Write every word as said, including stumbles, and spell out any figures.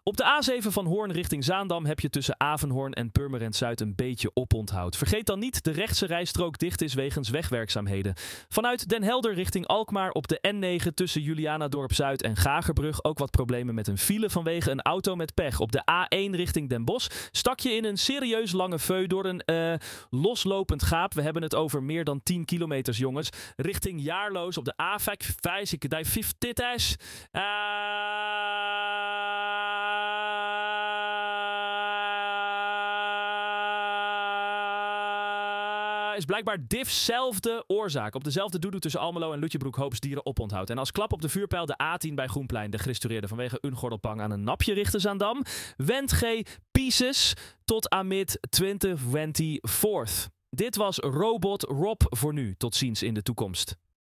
Op de A zeven van Hoorn richting Zaandam heb je tussen Avenhoorn en Purmerend Zuid een beetje oponthoud. Vergeet dan niet de rechtse rijstrook dicht is wegens wegwerkzaamheden. Vanuit Den Helder richting Alkmaar op de N negen tussen Julianadorp Zuid en Gagerbrug ook wat problemen met een file vanwege een auto met pech. Op de A één richting Den Bosch stak je in een serieus lange veu door een uh, loslopend gaap. We hebben het over meer dan tien kilometers, jongens. Richting Jaarloos op de A vijf, ik dij vijftig. Uh, is blijkbaar diezelfde oorzaak. Op dezelfde doedoe tussen Almelo en Lutjebroek-Hoopsdieren oponthoud. En als klap op de vuurpijl de A tien bij Groenplein. De gerestaureerde vanwege een gordelpang aan een napje richten Zaandam. Wendg Pieces tot Amit twintig vierentwintig. Dit was Robot Rob voor nu. Tot ziens in de toekomst.